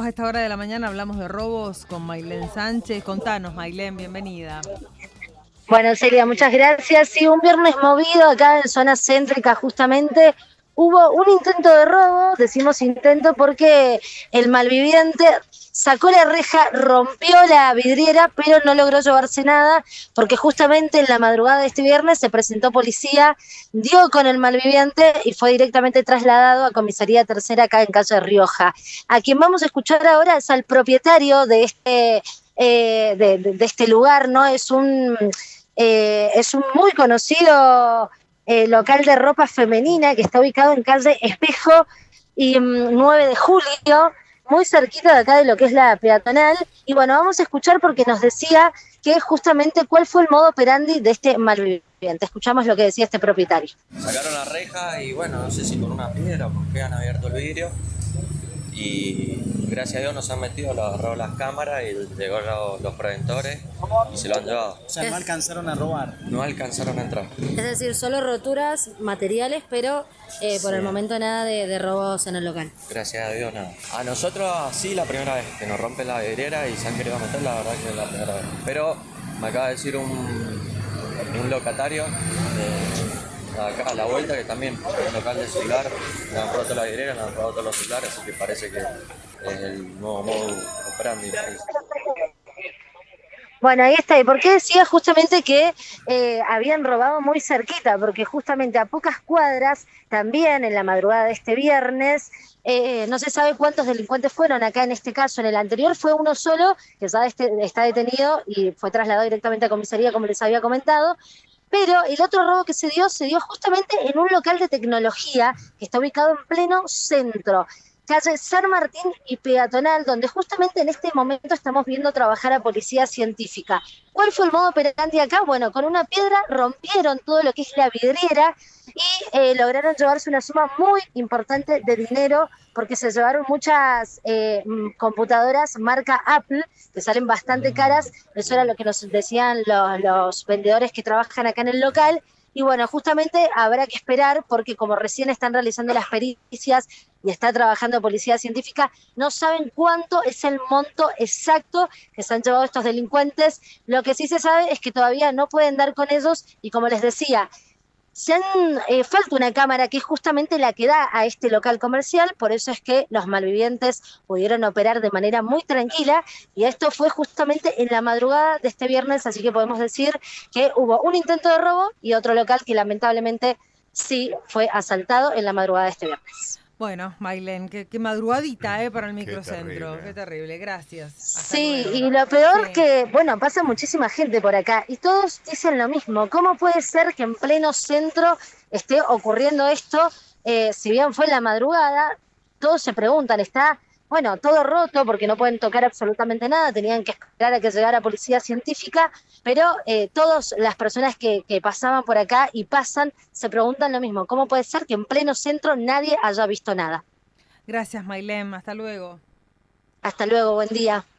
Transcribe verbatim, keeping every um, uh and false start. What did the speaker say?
a esta hora de la mañana hablamos de robos con Maylén Sánchez. Contanos, Maylén, bienvenida. Bueno, Celia, muchas gracias. Sí, un viernes movido acá en zona céntrica justamente. Hubo un intento de robo, decimos intento porque el malviviente sacó la reja, rompió la vidriera, pero no logró llevarse nada, porque justamente en la madrugada de este viernes se presentó policía, dio con el malviviente y fue directamente trasladado a comisaría tercera acá en calle Rioja. A quien vamos a escuchar ahora es al propietario de este, eh, de, de, de este lugar, ¿no? Es un, eh, es un muy conocido Eh, local de ropa femenina que está ubicado en calle Espejo y um, nueve de julio, muy cerquita de acá de lo que es la peatonal. Y bueno, vamos a escuchar porque nos decía que justamente cuál fue el modo operandi de este malviviente. Escuchamos lo que decía este propietario. Sacaron la reja y bueno, no sé si con una piedra o porque han abierto el vidrio. Y gracias a Dios nos han metido, lo agarró las cámaras y llegó los, los preventores y se lo han llevado. O sea, no alcanzaron a robar. No alcanzaron a entrar. Es decir, solo roturas materiales, pero eh, por sí. el momento nada de, de robos en el local. Gracias a Dios nada. A nosotros sí la primera vez que nos rompen la vidriera y se han querido meter, la verdad que es la primera vez. Pero me acaba de decir un, un locatario de acá a la vuelta que también un local de celular, le han roto la vidriera, le han robado todos los celulares, así que parece que es el nuevo modo operandi. Bueno, ahí está. ¿Y por qué decía justamente que eh, habían robado muy cerquita? Porque justamente a pocas cuadras, también en la madrugada de este viernes, eh, no se sabe cuántos delincuentes fueron acá en este caso. En el anterior fue uno solo, que ya este, está detenido y fue trasladado directamente a comisaría, como les había comentado. Pero el otro robo que se dio, se dio justamente en un local de tecnología que está ubicado en pleno centro, calle San Martín y Peatonal, donde justamente en este momento estamos viendo trabajar a policía científica. ¿Cuál fue el modo operandi acá? Bueno, con una piedra rompieron todo lo que es la vidriera y eh, lograron llevarse una suma muy importante de dinero, porque se llevaron muchas eh, computadoras marca Apple, que salen bastante caras. Eso era lo que nos decían los, los vendedores que trabajan acá en el local. Y bueno, justamente habrá que esperar porque como recién están realizando las pericias y está trabajando policía científica, no saben cuánto es el monto exacto que se han llevado estos delincuentes. Lo que sí se sabe es que todavía no pueden dar con ellos y como les decía, se han, eh, falta una cámara que es justamente la que da a este local comercial, por eso es que los malvivientes pudieron operar de manera muy tranquila y esto fue justamente en la madrugada de este viernes, así que podemos decir que hubo un intento de robo y otro local que lamentablemente sí fue asaltado en la madrugada de este viernes. Bueno, Maylén, qué, qué madrugadita eh, para el microcentro. Qué terrible, qué terrible. Gracias. Hasta sí, luego. Y lo peor sí. que, bueno, pasa muchísima gente por acá y todos dicen lo mismo. ¿Cómo puede ser que en pleno centro esté ocurriendo esto? Eh, si bien fue en la madrugada, todos se preguntan, ¿está, bueno, todo roto porque no pueden tocar absolutamente nada? Tenían que esperar a que llegara policía científica, pero eh, todas las personas que, que pasaban por acá y pasan se preguntan lo mismo. ¿Cómo puede ser que en pleno centro nadie haya visto nada? Gracias, Maylén. Hasta luego. Hasta luego, buen día.